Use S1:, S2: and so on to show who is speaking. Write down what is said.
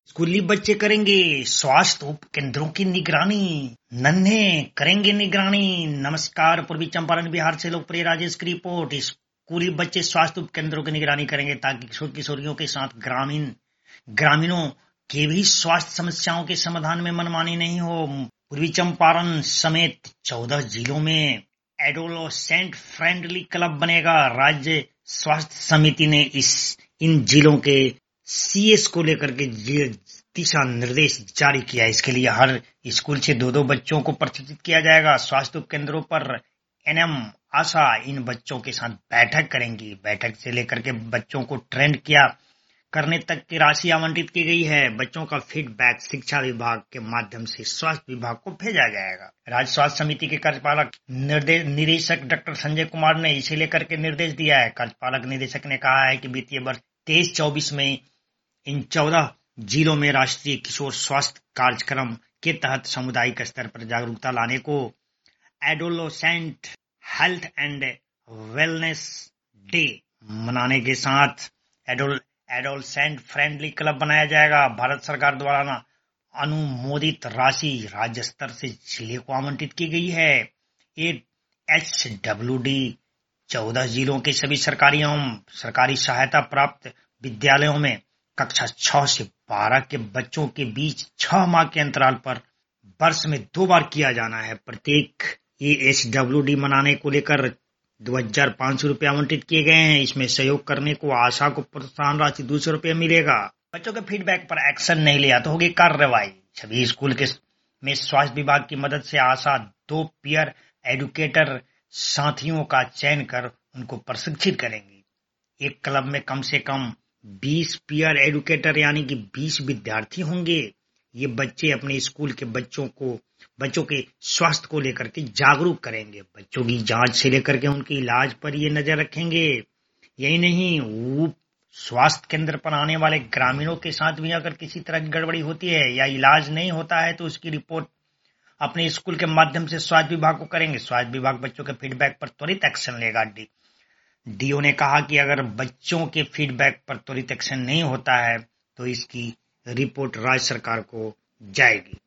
S1: स्कूली बच्चे करेंगे स्वास्थ्य उप केंद्रों की निगरानी। नन्हे करेंगे निगरानी। नमस्कार, पूर्वी चंपारण बिहार से लोकप्रिय राजेश की रिपोर्ट। स्कूली बच्चे स्वास्थ्य उप केंद्रों की निगरानी करेंगे ताकि किशोर किशोरियों के साथ ग्रामीणों के भी स्वास्थ्य समस्याओं के समाधान में मनमानी नहीं हो। पूर्वी चंपारण समेत 14 जिलों में एडोलसेंट फ्रेंडली क्लब बनेगा। राज्य स्वास्थ्य समिति ने इन जिलों के सीएस को लेकर के दिशा निर्देश जारी किया। इसके लिए हर स्कूल से 2-2 बच्चों को प्रशिक्षित किया जाएगा। स्वास्थ्य उपकेंद्रों पर एनएम आशा इन बच्चों के साथ बैठक करेंगी। बैठक से लेकर के बच्चों को ट्रेंड किया करने तक की राशि आवंटित की गई है। बच्चों का फीडबैक शिक्षा विभाग के माध्यम से स्वास्थ्य विभाग को भेजा जाएगा। राज्य स्वास्थ्य समिति के कार्यपालक निदेशक डॉक्टर संजय कुमार ने इसे लेकर के निर्देश दिया है। कार्यपालक निदेशक ने कहा है कि वित्तीय वर्ष 23-24 में इन 14 जिलों में राष्ट्रीय किशोर स्वास्थ्य कार्यक्रम के तहत सामुदायिक स्तर पर जागरूकता लाने को adolescent health and wellness day मनाने के साथ एडोलसेंट फ्रेंडली क्लब बनाया जाएगा। भारत सरकार द्वारा अनुमोदित राशि राज्य स्तर से जिले को आवंटित की गई है। ये HWD 14 जिलों के सभी सरकारी एवं सरकारी सहायता प्राप्त विद्यालयों में कक्षा 6 से 12 के बच्चों के बीच 6 माह के अंतराल पर वर्ष में 2 बार किया जाना है। प्रत्येक ये HWD मनाने को लेकर 2,500 रुपये आवंटित किए गए हैं। इसमें सहयोग करने को आशा को प्रोत्साहन राशि 200 रुपये मिलेगा। बच्चों के फीडबैक पर एक्शन नहीं लिया तो होगी कार्रवाई। सभी स्कूल में स्वास्थ्य विभाग की मदद से आशा 2 पीयर एडुकेटर साथियों का चयन कर उनको प्रशिक्षित करेंगी। एक क्लब में कम से कम 20 पीयर एडुकेटर यानी कि 20 विद्यार्थी होंगे। ये बच्चे अपने स्कूल के बच्चों के स्वास्थ्य को लेकर के जागरूक करेंगे। बच्चों की जांच से लेकर के उनके इलाज पर ये नजर रखेंगे। यही नहीं, वो स्वास्थ्य केंद्र पर आने वाले ग्रामीणों के साथ भी अगर किसी तरह की गड़बड़ी होती है या इलाज नहीं होता है तो उसकी रिपोर्ट अपने स्कूल के माध्यम से स्वास्थ्य विभाग को करेंगे। स्वास्थ्य विभाग बच्चों के फीडबैक पर त्वरित एक्शन लेगा। डीओ ने कहा कि अगर बच्चों के फीडबैक पर त्वरित एक्शन नहीं होता है तो इसकी रिपोर्ट राज्य सरकार को जाएगी।